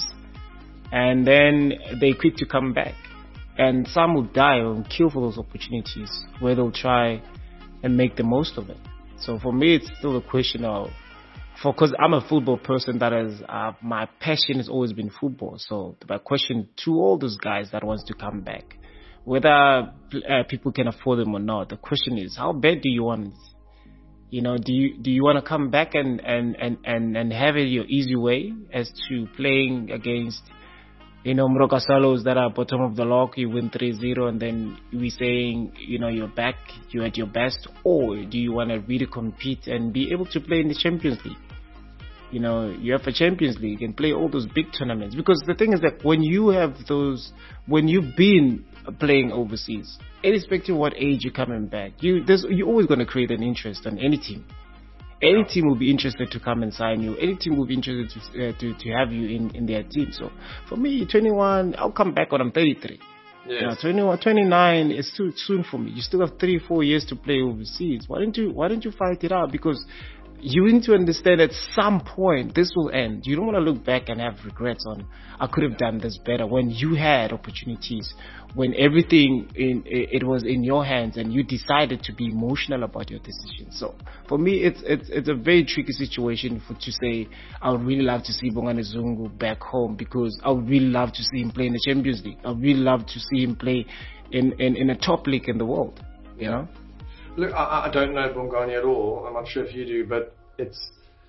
and then they quick to come back. And some will die or kill for those opportunities where they'll try and make the most of it. So for me, it's still a question of, for, cause I'm a football person that is, uh, my passion has always been football. So my question to all those guys that wants to come back, whether uh, people can afford them or not, the question is, how bad do you want it? You know, do you, do you want to come back and, and, and, and, and have it your easy way as to playing against, you know, Moroka Swallows that are bottom of the log, you win three zero and then we saying, you know, you're back, you're at your best, or do you want to really compete and be able to play in the Champions League? You know, you have a Champions League and play all those big tournaments. Because the thing is that when you have those, when you've been playing overseas, irrespective of what age you're coming back, you, there's, you're always going to create an interest on any team. Any team will be interested to come and sign you. Any team will be interested to uh, to, to have you in, in their team. So for me, twenty-one, I'll come back when I'm thirty-three. Yes. You know, twenty-one, twenty-nine is too soon for me. You still have three, four years to play overseas. Why don't you, why don't you fight it out? Because you need to understand at some point this will end. You don't want to look back and have regrets on, I could have done this better, when you had opportunities, when everything in it was in your hands and you decided to be emotional about your decision. So for me, it's it's it's a very tricky situation for to say I would really love to see Bongani Zungu back home, because I would really love to see him play in the Champions League. I would really love to see him play in in, in a top league in the world. You know. look, I, I don't know Bongani at all. I'm not sure if you do, but it's.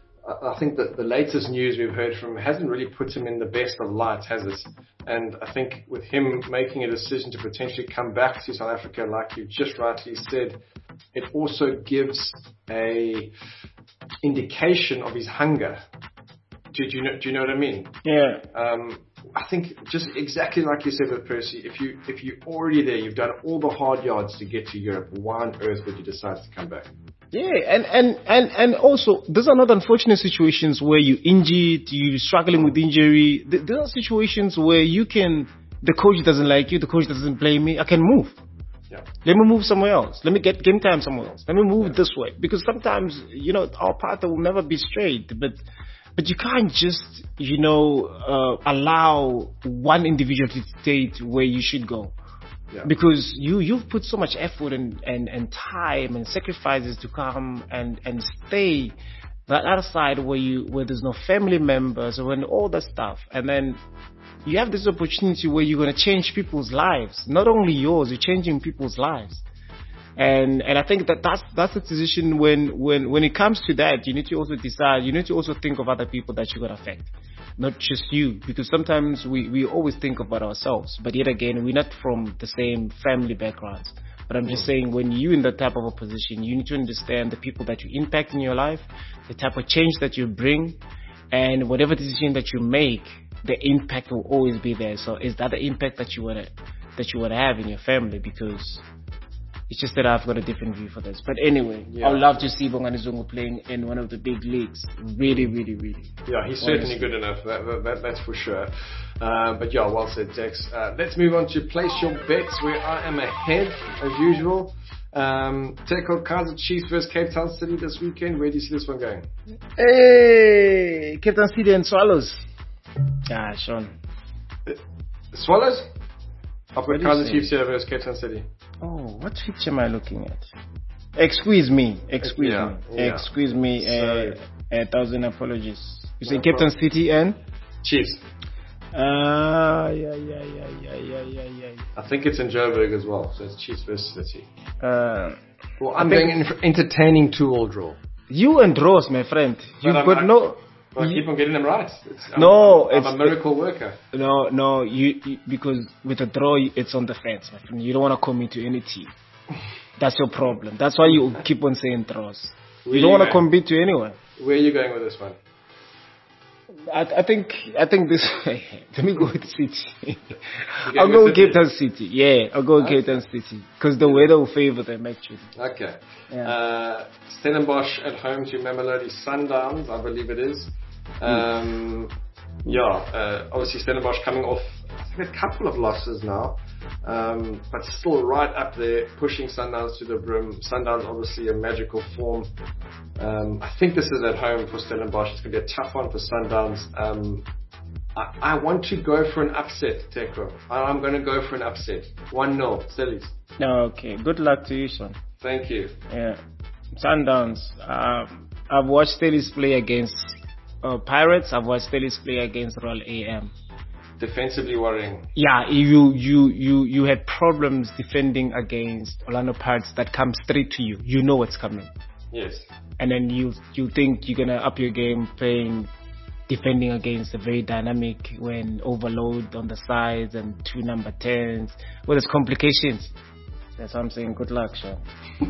I think that the latest news we've heard from him hasn't really put him in the best of light, has it? And I think with him making a decision to potentially come back to South Africa, like you just rightly said, it also gives a indication of his hunger. Do, do you know? Do you know what I mean? Yeah. Um, I think just exactly like you said with Percy, if you if you're already there, you've done all the hard yards to get to Europe. Why on earth would you decide to come back? Yeah, and, and, and, and also, those are not unfortunate situations where you injured, you're struggling with injury. There are situations where you can, the coach doesn't like you, the coach doesn't play me, I can move. Yeah. Let me move somewhere else. Let me get game time somewhere else. Let me move yeah. this way. Because sometimes, you know, our path will never be straight, but but you can't just, you know, uh, allow one individual to dictate where you should go. Yeah. Because you, you've put so much effort and, and, and time and sacrifices to come and, and stay that other side where you where there's no family members or when all that stuff. And then you have this opportunity where you're going to change people's lives. Not only yours, you're changing people's lives. And and I think that that's, that's the decision when, when, when it comes to that, you need to also decide, you need to also think of other people that you're going to affect. Not just you, because sometimes we, we always think about ourselves, but yet again, we're not from the same family backgrounds. But I'm just saying, when you're in that type of a position, you need to understand the people that you impact in your life, the type of change that you bring, and whatever decision that you make, the impact will always be there. So is that the impact that you want to, that you want to have in your family? Because it's just that I've got a different view for this. But anyway, yeah. I would love to see Bongani Zungu playing in one of the big leagues. Really, really, really. Yeah, he's certainly honestly. good enough. That, that, that, that's for sure. Uh, but yeah, well said, Dex. Uh, let's move on to place your bets, where I am ahead as usual. Um, Teko Kaizer Chiefs versus Cape Town City this weekend. Where do you see this one going? Hey, Cape Town City and Swallows. Ah, Sean. Uh, Swallows? I've got Kaizer Chiefs here versus Cape Town City. Oh, what picture am I looking at? Excuse me, excuse yeah, me, yeah. excuse me. So, a, a thousand apologies. You say Cape Town City and Chiefs. Ah, uh, yeah, yeah, yeah, yeah, yeah, yeah, yeah. I think it's in Joburg as well, so it's Chiefs versus City. Uh, well, I'm going in for entertaining two-all draw. You and Ross, my friend. You but got no. But I keep on getting them right. It's, I'm, no, I'm, it's I'm a miracle worker. No, no, you, you because with a draw, it's on the fence, my friend. You don't want to commit to any team. That's your problem. That's why you keep on saying draws. Where you don't want to commit to anyone. Where are you going with this one? I, I think I think this. Let me go with City. I'll go with Cape Town City. Yeah, I'll go with Cape Town City because the weather will favor them actually. Okay. Yeah. Uh, Stellenbosch at home to Mamelodi Sundowns, I believe it is. Um, yeah, uh, obviously Stellenbosch coming off I think a couple of losses now, um, but still right up there, pushing Sundowns to the brim. Sundowns obviously a magical form. Um, I think this is at home for Stellenbosch. It's going to be a tough one for Sundowns. Um, I, I want to go for an upset, Teko. I'm going to go for an upset. one nil, Stellies. Okay, good luck to you, son. Thank you. Yeah, Sundowns. Um, I've watched Stellies play against uh, Pirates. I've watched Stellies play against Royal A M. Defensively worrying. Yeah, you you you you had problems defending against Orlando Pirates that come straight to you. You know what's coming. Yes. And then you you think you're gonna up your game playing, defending against a very dynamic when overload on the sides and two number tens. Well, there's complications. That's what I'm saying. Good luck, Sean.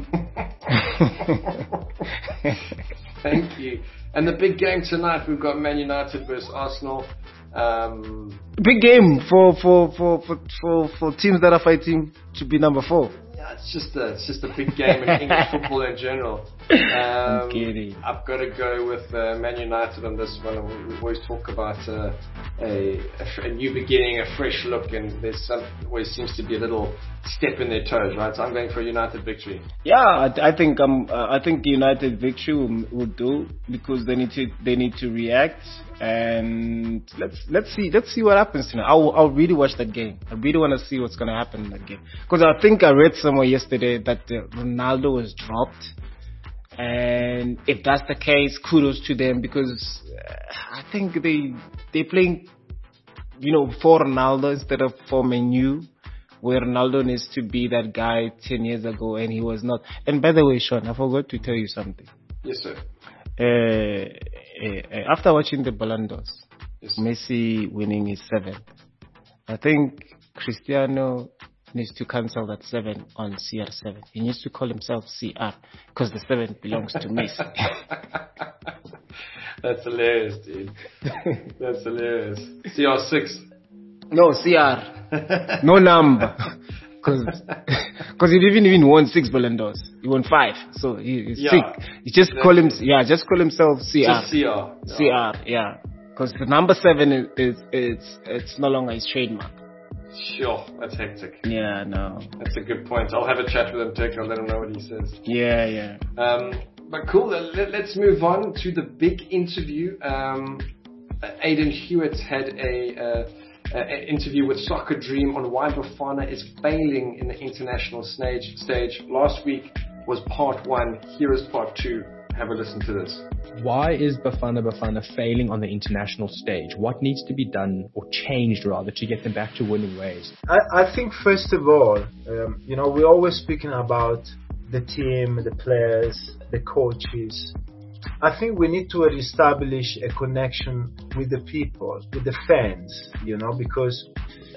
Thank you. And the big game tonight, we've got Man United versus Arsenal. Um, big game for, for, for, for, for, for teams that are fighting to be number four. Yeah, it's just a, it's just a big game in English football in general. Um, I'm kidding. I've got to go with uh, Man United on this one. We always talk about uh, a, a new beginning, a fresh look, and there's some, always seems to be a little step in their toes, right? So I'm going for a United victory. Yeah, I, I think um, uh, I think the United victory will, will do because they need to they need to react, and let's let's see let's see what happens tonight. I'll I'll really watch that game. I really want to see what's going to happen in that game because I think I read somewhere yesterday that uh, Ronaldo was dropped. And if that's the case, kudos to them because uh, I think they they playing, you know, for Ronaldo instead of for Menu, where Ronaldo needs to be that guy ten years ago, and he was not. And by the way, Sean, I forgot to tell you something. Yes, sir. Uh, uh, after watching the Ballon d'Ors, yes, Messi winning his seventh, I think Cristiano needs to cancel that seven on C R seven. He needs to call himself C R because the seven belongs to Messi. That's hilarious, dude. That's hilarious. C R six. No, C R. No number. Because he didn't even won six Ballon d'Ors. He won five. So he, he's yeah, sick. He just exactly. call him, yeah, just call himself C R. Just C R. Yeah. C R, yeah. Because the number seven is, is, it's, it's no longer his trademark. Sure, that's hectic. Yeah, no. That's a good point. I'll have a chat with him, Turk. I'll let him know what he says. Yeah, yeah. Um, but cool. Let, let's move on to the big interview. Um, Aidan Hewitt had a, uh, an interview with Soccer Dream on why Bafana is failing in the international stage. Stage last week was part one. Here is part two. Have a listen to this. Why is Bafana Bafana failing on the international stage? What needs to be done or changed rather to get them back to winning ways? I, I think first of all, um, you know, we're always speaking about the team, the players, the coaches. I think we need to establish a connection with the people, with the fans, you know, because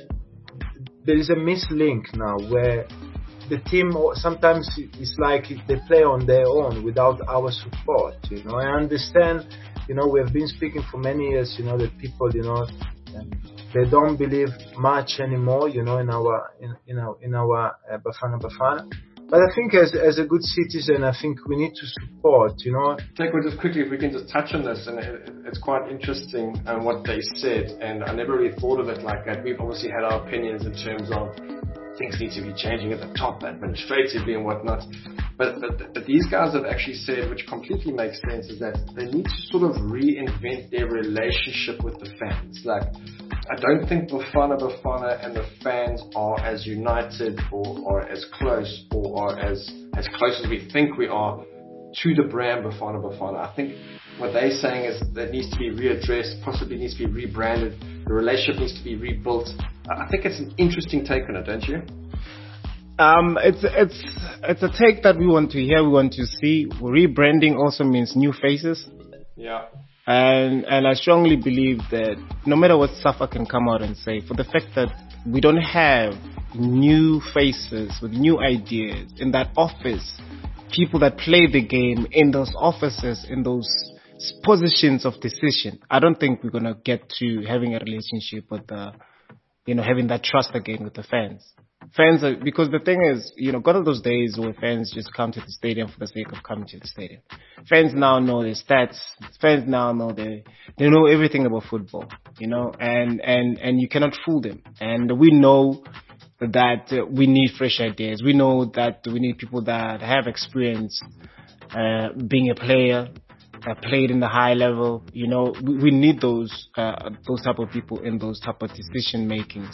there is a mislink now where the team sometimes it's like they play on their own without our support, you know. I understand, you know, we have been speaking for many years, you know, that people, you know, they don't believe much anymore, you know, in our, in, in our, in our uh, Bafana Bafana. But I think as as a good citizen, I think we need to support, you know. Take one just quickly, if we can just touch on this, and it, it's quite interesting um, what they said, and I never really thought of it like that. We've obviously had our opinions in terms of things need to be changing at the top, administratively and whatnot. But, but, but these guys have actually said, which completely makes sense, is that they need to sort of reinvent their relationship with the fans. Like, I don't think Bafana Bafana and the fans are as united or, or as close or are as, as close as we think we are to the brand Bafana Bafana. I think what they're saying is that it needs to be readdressed, possibly needs to be rebranded, the relationship needs to be rebuilt. I think it's an interesting take on it, don't you? Um, it's it's it's a take that we want to hear, we want to see. Rebranding also means new faces. Yeah. And and I strongly believe that no matter what Safa can come out and say, for the fact that we don't have new faces with new ideas in that office, people that play the game in those offices, in those positions of decision, I don't think we're gonna get to having a relationship with the, you know, having that trust again with the fans. Fans are, because the thing is, you know, gone are those days where fans just come to the stadium for the sake of coming to the stadium. Fans now know their stats. Fans now know they, they know everything about football, you know, and, and, and you cannot fool them. And we know that uh, we need fresh ideas. We know that we need people that have experience, uh, being a player, Uh, played in the high level, you know, we, we need those uh, those type of people in those type of decision makings,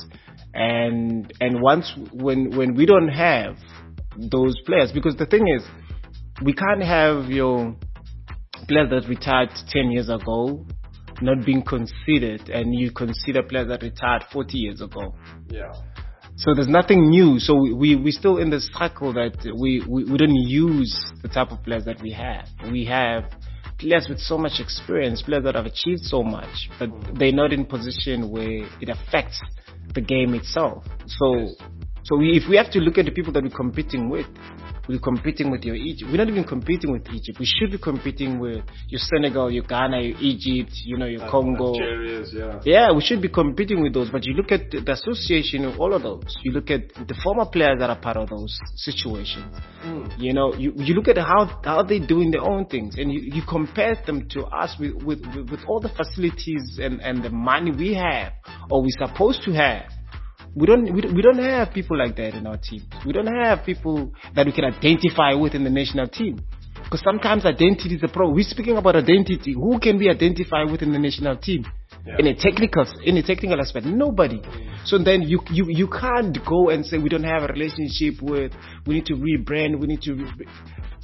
and and once when when we don't have those players, because the thing is, we can't have your players that retired ten years ago not being considered, and you consider players that retired forty years ago. Yeah. So there's nothing new. So we, we, we're still in the cycle that we, we, we don't use the type of players that we have. We have players with so much experience, players that have achieved so much, but they're not in position where it affects the game itself. So, so we, if we have to look at the people that we're competing with, we're competing with your Egypt. We're not even competing with Egypt. We should be competing with your Senegal, your Ghana, your Egypt, you know, your uh, Congo. Algeria's, yeah. Yeah, we should be competing with those. But you look at the association of all of those. You look at the former players that are part of those situations. Mm. You know, you, you look at how how they're doing their own things, and you, you compare them to us with, with, with, with all the facilities and, and the money we have, or we're supposed to have. We don't, we don't, we don't have people like that in our team. We don't have people that we can identify with in the national team. Because sometimes identity is a problem. We're speaking about identity. Who can we identify with in the national team? Yeah. In a technical, in a technical aspect, nobody. So then you, you, you can't go and say we don't have a relationship with, we need to rebrand, we need to, re-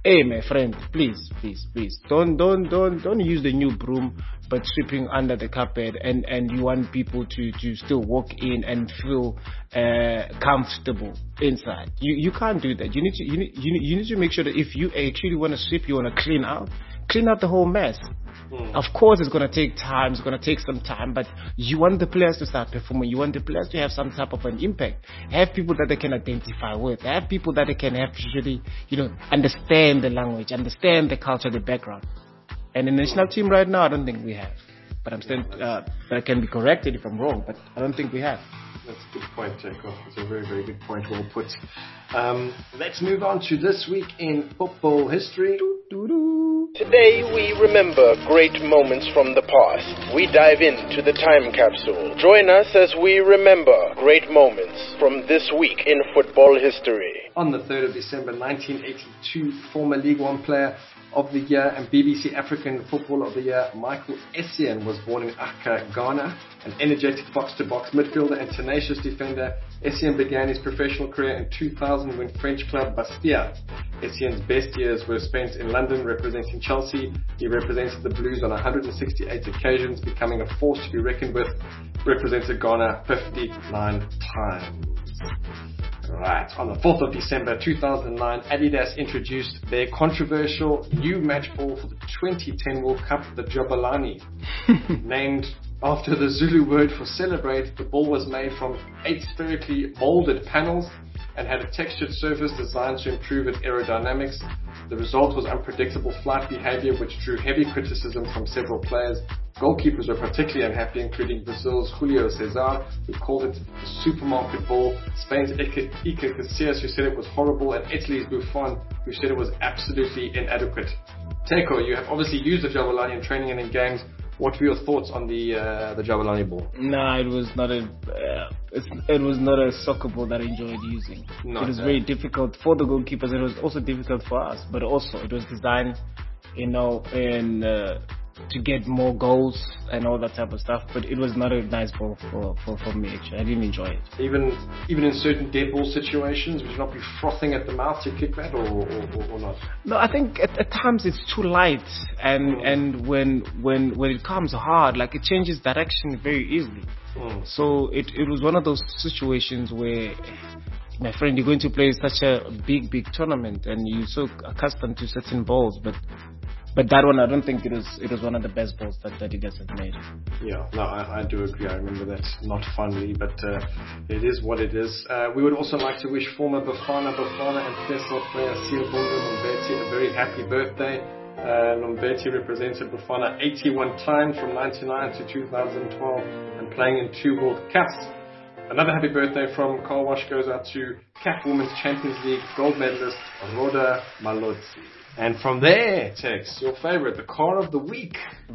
Hey, my friend, please, please, please, don't, don't, don't, don't use the new broom, but sweeping under the carpet, and, and you want people to, to still walk in and feel uh, comfortable inside. You, you can't do that. You need to, you need, you need, you need to make sure that if you actually want to sweep, you want to clean out, clean out the whole mess. Mm. Of course, it's going to take time. It's going to take some time, but you want the players to start performing. You want the players to have some type of an impact. Have people that they can identify with. Have people that they can actually, you know, understand the language, understand the culture, the background. And the national team right now, I don't think we have. But I'm still, uh, I can be corrected if I'm wrong, but I don't think we have. That's a good point, Jacob. It's a very, very good point. Well put. Um, let's move on to this week in football history. Today we remember great moments from the past. We dive into the time capsule. Join us as we remember great moments from this week in football history. On the third of December nineteen eighty-two, former League One player of the Year and B B C African Footballer of the Year, Michael Essien, was born in Accra, Ghana. An energetic box-to-box midfielder and tenacious defender, Essien began his professional career in two thousand when French club Bastia. Essien's best years were spent in London representing Chelsea. He represented the Blues on one hundred sixty-eight occasions, becoming a force to be reckoned with, represented Ghana fifty-nine times. Right. On the fourth of December two thousand nine, Adidas introduced their controversial new match ball for the twenty ten World Cup, the Jabulani. Named after the Zulu word for celebrate, the ball was made from eight spherically molded panels and had a textured surface designed to improve its aerodynamics. The result was unpredictable flight behavior, which drew heavy criticism from several players. Goalkeepers were particularly unhappy, including Brazil's Julio Cesar, who called it the supermarket ball, Spain's Iker Casillas, who said it was horrible, and Italy's Buffon, who said it was absolutely inadequate. Teko, you have obviously used the Jabulani in training and in games. What were your thoughts on the uh, the Jabulani ball? No, it was not a uh, it was not a soccer ball that I enjoyed using. Not it was that. Very difficult for the goalkeepers. It was also difficult for us, but also it was designed, you know, in uh, to get more goals and all that type of stuff. But it was not a nice ball for, for, for me. Actually, I didn't enjoy it. Even even in certain dead ball situations, would you not be frothing at the mouth to kick that, or or, or not? No, I think at, at times it's too light, and mm. and when when when it comes hard, like it changes direction very easily. Mm. So it it was one of those situations where, my friend, you're going to play such a big big tournament, and you're so accustomed to certain balls, but. But that one, I don't think it was it was one of the best balls that, that Adidas has made. Yeah, no, I, I do agree. I remember that not fondly, but uh, it is what it is. Uh, we would also like to wish former Bafana Bafana and Pesol player Siyabonga Nombethi a very happy birthday. Uh, Nombethi represented Bafana eighty-one times from ninety-nine to two thousand twelve and playing in two World Cups. Another happy birthday from Car Wash goes out to C A F Women's Champions League gold medalist Rhoda Malotsi. And from there, Tex, your favorite, the car of the week.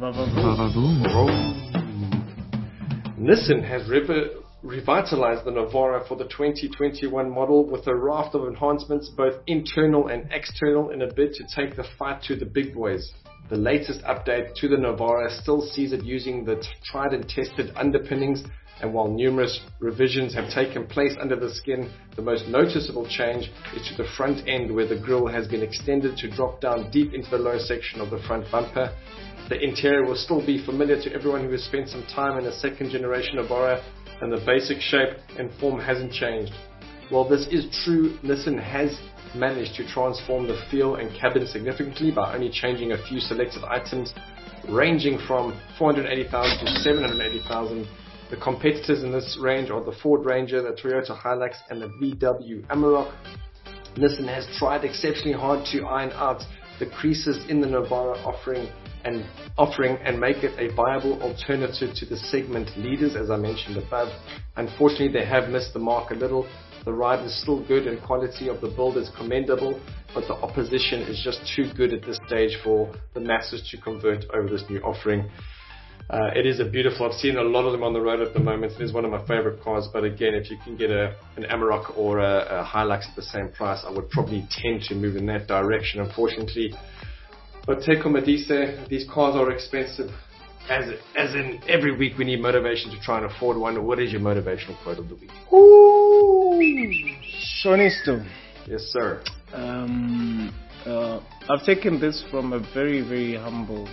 Nissan has re- revitalized the Navara for the twenty twenty-one model with a raft of enhancements, both internal and external, in a bid to take the fight to the big boys. The latest update to the Navara still sees it using the t- tried and tested underpinnings, and while numerous revisions have taken place under the skin, the most noticeable change is to the front end, where the grille has been extended to drop down deep into the lower section of the front bumper. The interior will still be familiar to everyone who has spent some time in a second generation Navara, and the basic shape and form hasn't changed. While this is true, Nissan has managed to transform the feel and cabin significantly by only changing a few selected items, ranging from four hundred eighty thousand to seven hundred eighty thousand. The competitors in this range are the Ford Ranger, the Toyota Hilux, and the V W Amarok. Nissan has tried exceptionally hard to iron out the creases in the Navara offering and offering and make it a viable alternative to the segment leaders, as I mentioned above. Unfortunately, they have missed the mark a little. The ride is still good and quality of the build is commendable, but the opposition is just too good at this stage for the masses to convert over this new offering. Uh, it is a beautiful, I've seen a lot of them on the road at the moment. It is one of my favorite cars, but again, if you can get a, an Amarok or a, a Hilux at the same price, I would probably tend to move in that direction, unfortunately. But Teko Madise, these cars are expensive. As as in every week we need motivation to try and afford one. What is your motivational quote of the week? Ooh, Shonisto. Yes, sir. Um, Uh, I've taken this from a very, very humble,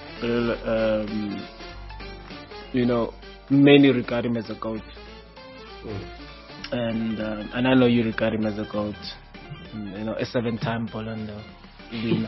um, you know, many regard him as a GOAT. Mm. And um, and I know you regard him as a GOAT. You know, a seven-time Ballon d'Or winner.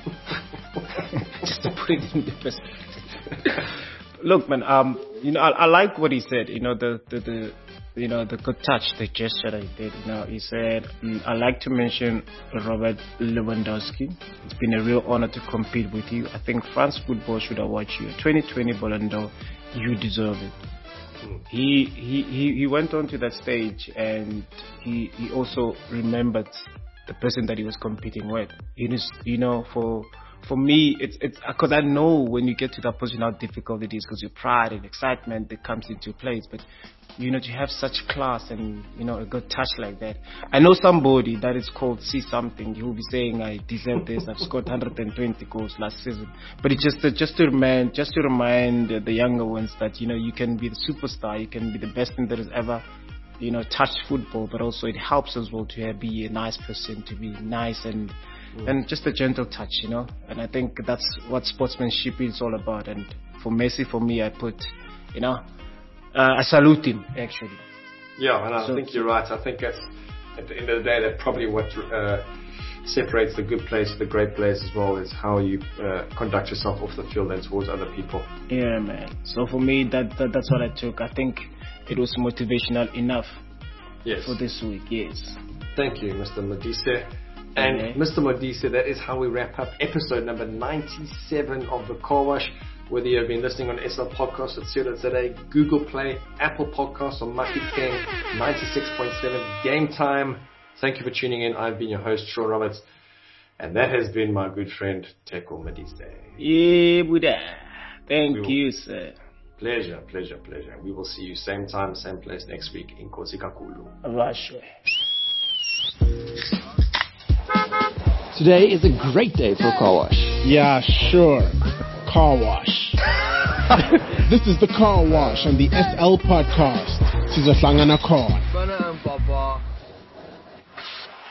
Just to put it in the perspective. Look, man, um, you know, I, I like what he said. You know, the, the, the you know, the good touch, the gesture that he did. You know, he said, mm, I like to mention Robert Lewandowski. It's been a real honor to compete with you. I think France football should award you a twenty twenty Ballon d'Or. You deserve it. Mm. He, he, he, he went on to that stage, and he, he also remembered the person that he was competing with. You know, you know for for me, it's it's because I know when you get to that position how difficult it is, because your pride and excitement that comes into place. But you know, to have such class and you know a good touch like that, I know somebody that is called see something. He will be saying, "I deserve this. I've scored one hundred twenty goals last season." But it's just uh, just to remind just to remind uh, the younger ones that you know you can be the superstar, you can be the best thing that has ever you know touched football, but also it helps as well to have, be a nice person, to be nice and mm. and just a gentle touch, you know. And I think that's what sportsmanship is all about. And for Messi, for me, I put, you know, uh, I salute him actually. Yeah, and I so, think you're right. I think that's at the end of the day, that's probably what uh, separates the good players from the great players as well, is how you uh, conduct yourself off the field and towards other people. Yeah, man. So for me, that, that that's what I took. I think it was motivational enough yes. for this week. Yes. Thank you, Mister Modise. And okay. Mister Modise, that is how we wrap up episode number ninety-seven of the Car Wash. Whether you have been listening on S L Podcast at Zero today, Google Play, Apple Podcasts, or Mafikeng ninety-six point seven Game Time. Thank you for tuning in. I've been your host, Sean Roberts, and that has been my good friend Teko Modise. Yeah, Buddha. Thank will, you, sir. Pleasure, pleasure, pleasure. We will see you same time, same place next week in Nkosi Kakhulu. Russia. Today is a great day for Car Wash. Yeah, sure. Car Wash. This is the Car Wash on the S L Podcast. Sizohlangana khona.